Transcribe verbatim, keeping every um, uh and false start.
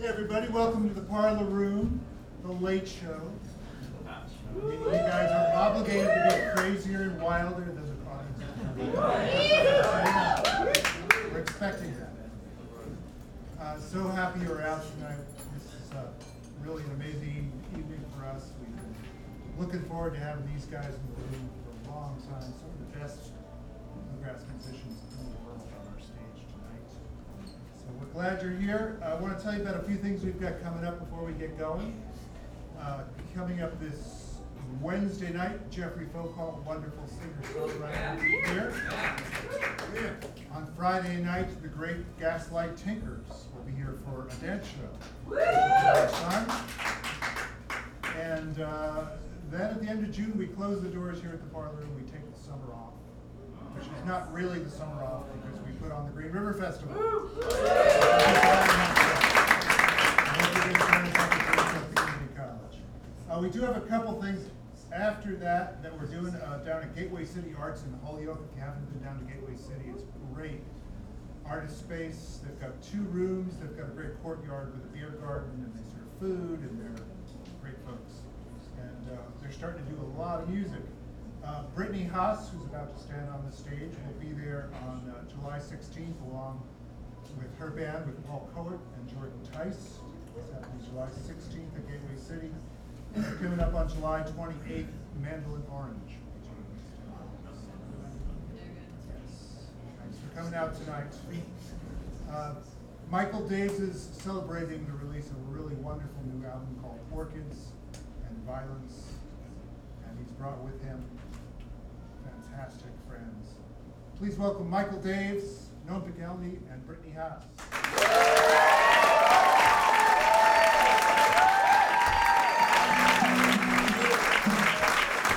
Hey everybody, welcome to the Parlor Room, the Late Show. You you guys are obligated to get crazier and wilder than the audience. We're expecting that. Uh, so happy you're out tonight. This is uh, really an amazing evening for us. We've been looking forward to having these guys in the room for a long time. Some of the best bluegrass musicians in the world on our stage tonight. So we're glad you're here. I want to tell you about a few things we've got coming up before we get going. Uh, coming up this Wednesday night, Jeffrey Foucault, wonderful singer-songwriter, will be here. On Friday night, the great Gaslight Tinkers will be here for a dance show. Fun. And uh, then at the end of June, we close the doors here at the Parlor Room. We take the summer off, which is not really the summer off because we put on the Green River Festival. Uh, we do have a couple things after that that we're doing uh, down at Gateway City Arts in Holyoke. If you haven't been down to Gateway City, it's great artist space. They've got two rooms. They've got a great courtyard with a beer garden, and they serve food, and they're great folks. And uh, they're starting to do a lot of music. Uh, Brittany Haas, who's about to stand on the stage, will be there on uh, July sixteenth, along with her band, with Paul Coert and Jordan Tice. It's happening July sixteenth at Gateway City. And coming up on July twenty-eighth, Mandolin Orange. Yes. Thanks for coming out tonight. Uh, Michael Daves is celebrating the release of a really wonderful new album called Orchids and Violence. And he's brought with him fantastic friends. Please welcome Michael Daves, Noam Pikelny, and Brittany Haas.